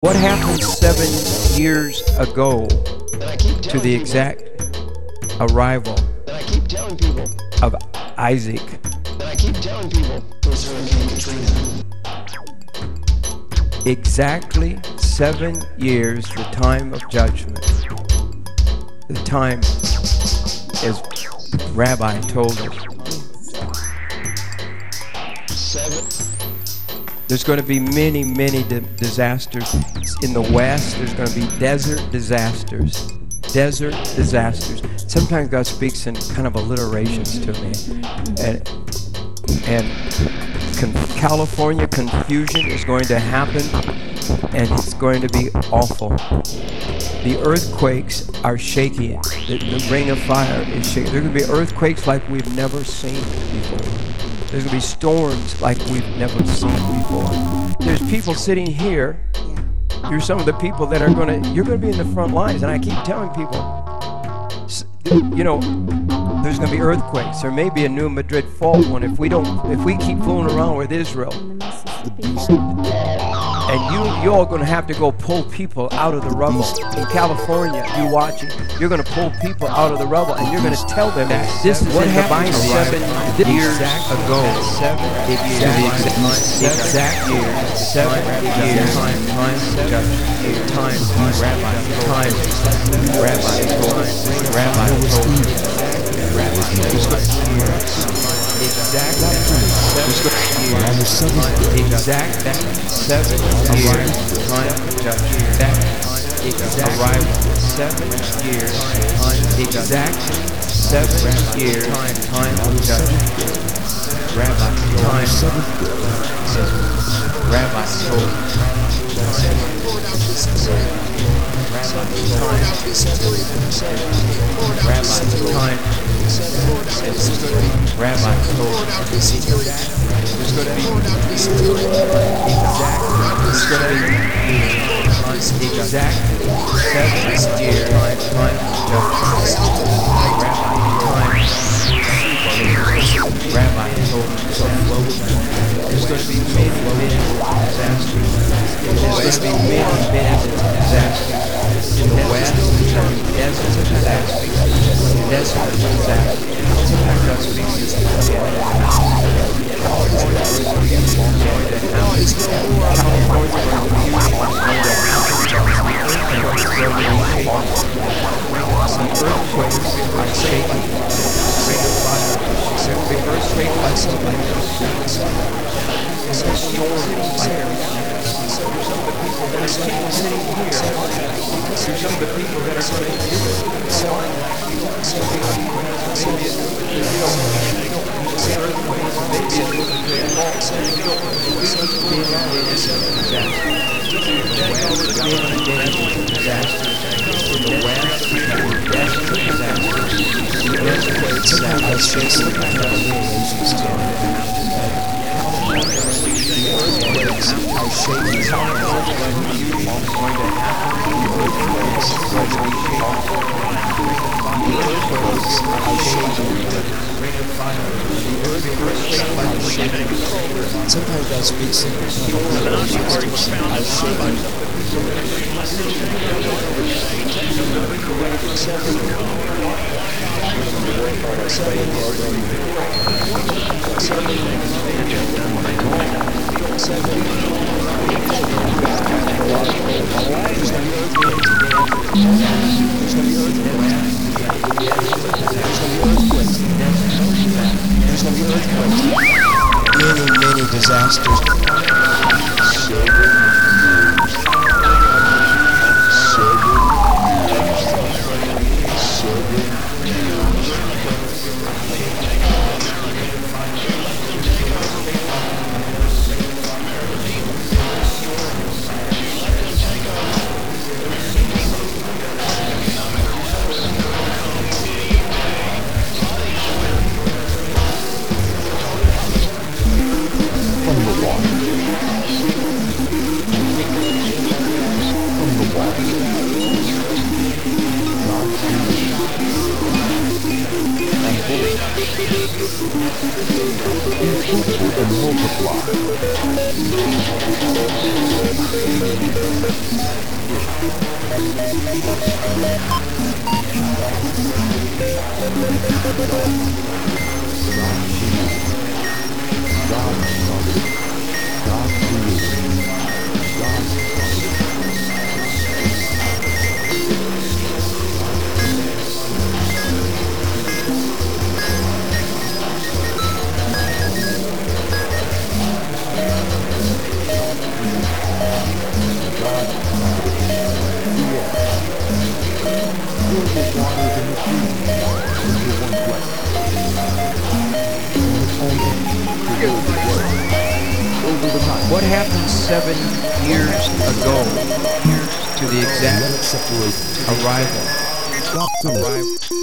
What happened 7 years ago to the exact arrival of Isaac? Exactly 7 years, the time of judgment. The time, as Rabbi told us. There's going to be many disasters. In the West, there's going to be desert disasters. Desert disasters. Sometimes God speaks in kind of alliterations to me. And California, confusion is going to happen, and it's going to be awful. The earthquakes are shaking. The ring of fire is shaking. There are going to be earthquakes like we've never seen before. There's going to be storms like we've never seen before. There's people sitting here. You're some of the people that are you're going to be in the front lines. And I keep telling people, you know, there's going to be earthquakes. There may be a new Madrid fault one if we keep fooling around with Israel. And you all going to have to go pull people out of the rubble. In California, you watching, you're going to pull people out of the rubble, and you're going to tell them that this is what happened 7 years ago. 7 years. Exact years. 7 years. Sometimes God speaks in many disasters. and multiply. What happened 7 years ago to the exact arrival?